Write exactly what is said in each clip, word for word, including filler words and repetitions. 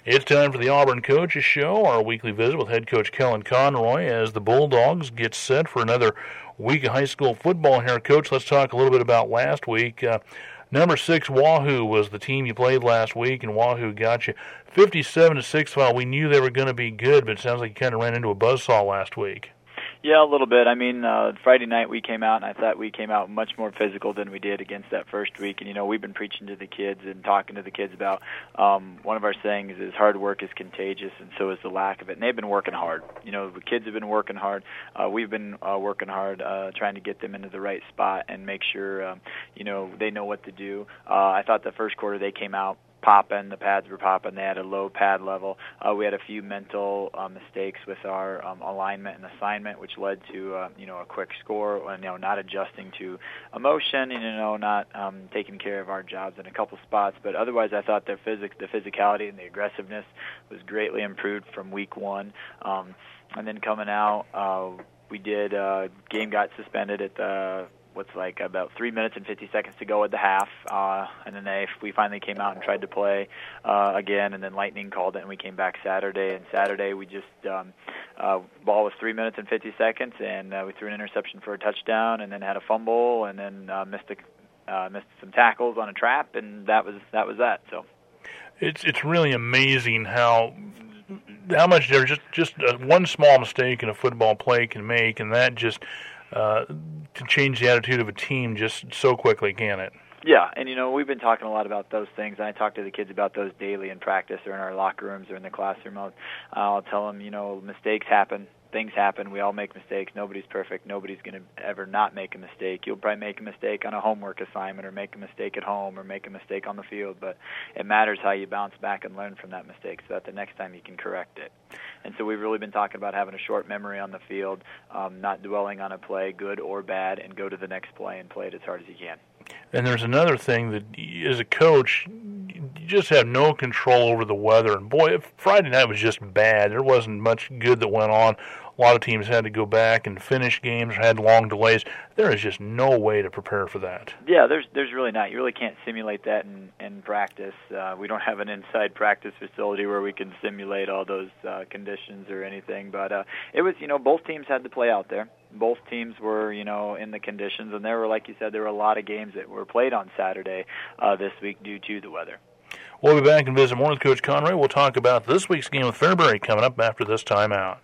It's time for the Auburn Coaches Show, our weekly visit with head coach Kellen Conroy as the Bulldogs get set for another week of high school football here. Coach, let's talk a little bit about last week. Uh, number six, Wahoo, was the team you played last week, and Wahoo got you fifty-seven to six. While we knew they were going to be good, but it sounds like you kind of ran into a buzzsaw last week. Yeah, a little bit. I mean, uh, Friday night we came out, and I thought we came out much more physical than we did against that first week. And, you know, we've been preaching to the kids and talking to the kids about um, one of our sayings is hard work is contagious, and so is the lack of it. And they've been working hard. You know, the kids have been working hard. Uh, we've been uh, working hard uh, trying to get them into the right spot and make sure, um, you know, they know what to do. Uh, I thought the first quarter they came out popping, the pads were popping, they had a low pad level. Uh, we had a few mental uh, mistakes with our um, alignment and assignment, which led to, uh, you know, a quick score, and, you know, not adjusting to emotion, and, you know, not um, taking care of our jobs in a couple spots. But otherwise, I thought their physics, the physicality and the aggressiveness was greatly improved from week one. Um, and then coming out, uh, we did, uh, game got suspended at the what's like about three minutes and fifty seconds to go at the half, uh, and then they, we finally came out and tried to play uh, again, and then Lightning called it, and we came back Saturday, and Saturday we just, um, uh, ball was three minutes and fifty seconds, and uh, we threw an interception for a touchdown, and then had a fumble, and then uh, missed a, uh, missed some tackles on a trap, and that was that was that. So it's it's really amazing how how much there just just uh, one small mistake in a football play can make, and that just Uh, to change the attitude of a team just so quickly, can it? Yeah, and, you know, we've been talking a lot about those things, and I talk to the kids about those daily in practice or in our locker rooms or in the classroom. I'll, I'll tell them, you know, mistakes happen. Things happen. We all make mistakes. Nobody's perfect. Nobody's going to ever not make a mistake. You'll probably make a mistake on a homework assignment or make a mistake at home or make a mistake on the field, but it matters how you bounce back and learn from that mistake so that the next time you can correct it. And so we've really been talking about having a short memory on the field, um, not dwelling on a play, good or bad, and go to the next play and play it as hard as you can. And there's another thing that, as a coach, you just have no control over the weather. And, boy, Friday night was just bad. There wasn't much good that went on. A lot of teams had to go back and finish games, had long delays. There is just no way to prepare for that. Yeah, there's there's really not. You really can't simulate that in, in practice. Uh, we don't have an inside practice facility where we can simulate all those uh, conditions or anything. But uh, it was, you know, both teams had to play out there. Both teams were, you know, in the conditions. And there were, like you said, there were a lot of games that were played on Saturday uh, this week due to the weather. We'll be back and visit more with Coach Conroy. We'll talk about this week's game with Fairbury coming up after this timeout.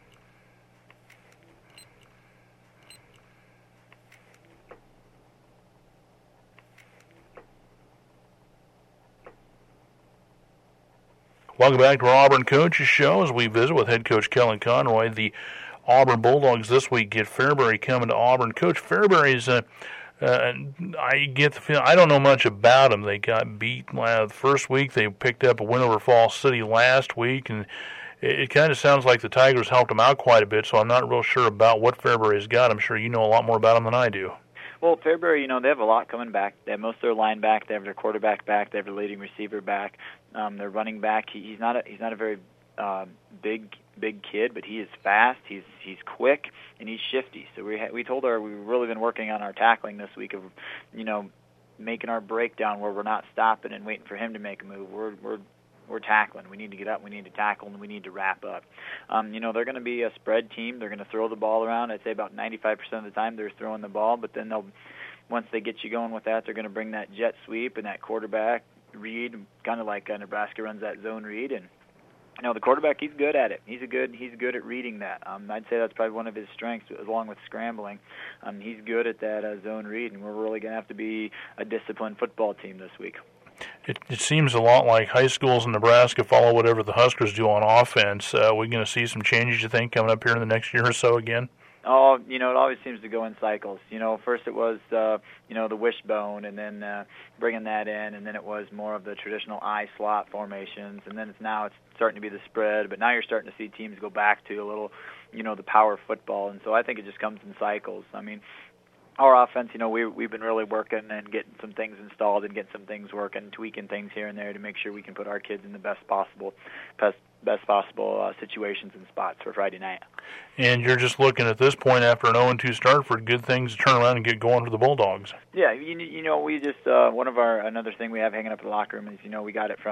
Welcome back to our Auburn Coaches Show as we visit with head coach Kellen Conroy. The Auburn Bulldogs this week get Fairbury coming to Auburn. Coach, Fairbury's, uh, uh, I get the feeling, I don't know much about them. They got beat uh, the first week. They picked up a win over Falls City last week, and it, it kind of sounds like the Tigers helped them out quite a bit, so I'm not real sure about what Fairbury's got. I'm sure you know a lot more about them than I do. Well, Fairbury, you know, they have a lot coming back. They have most of their line back. They have their quarterback back. They have their leading receiver back. Um, their running back, he, he's not a, he's not a very uh, big big kid, but he is fast. He's he's quick and he's shifty. So we ha- we told her we've really been working on our tackling this week of, you know, making our breakdown where we're not stopping and waiting for him to make a move. We're we're We're tackling. We need to get up. We need to tackle, and we need to wrap up. Um, you know, they're going to be a spread team. They're going to throw the ball around. I'd say about ninety-five percent of the time they're throwing the ball, but then they'll, once they get you going with that, they're going to bring that jet sweep and that quarterback read, kind of like uh, Nebraska runs that zone read. And you know, the quarterback, he's good at it. He's a good. He's good at reading that. Um, I'd say that's probably one of his strengths, along with scrambling. Um, he's good at that uh, zone read, and we're really going to have to be a disciplined football team this week. It, it seems a lot like high schools in Nebraska follow whatever the Huskers do on offense. Uh, we're going to see some changes, you think, coming up here in the next year or so again? Oh, you know, it always seems to go in cycles. You know, first it was, uh, you know, the wishbone, and then uh, bringing that in, and then it was more of the traditional I slot formations, and then it's now it's starting to be the spread. But now you're starting to see teams go back to a little, you know, the power football, and so I think it just comes in cycles. I mean, our offense, you know, we, we've been really working and getting some things installed and getting some things working, tweaking things here and there to make sure we can put our kids in the best possible best, best possible uh, situations and spots for Friday night. And you're just looking at this point after an oh and two start for good things to turn around and get going for the Bulldogs. Yeah, you, you know, we just, uh, one of our, another thing we have hanging up in the locker room is, you know, we got it from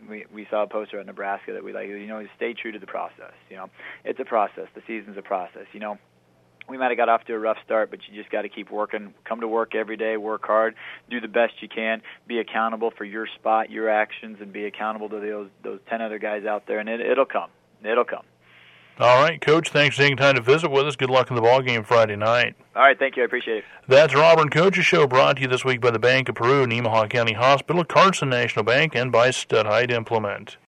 we we saw a poster at Nebraska that we like. You know, stay true to the process. You know, it's a process. The season's a process. You know. We might have got off to a rough start, but you just got to keep working. Come to work every day, work hard, do the best you can, be accountable for your spot, your actions, and be accountable to those those ten other guys out there, and it, it'll come. It'll come. All right, Coach, thanks for taking time to visit with us. Good luck in the ball game Friday night. All right, thank you. I appreciate it. That's our Auburn Coaches Show, brought to you this week by the Bank of Peru, Nemaha County Hospital, Carson National Bank, and by Stud Height Implement.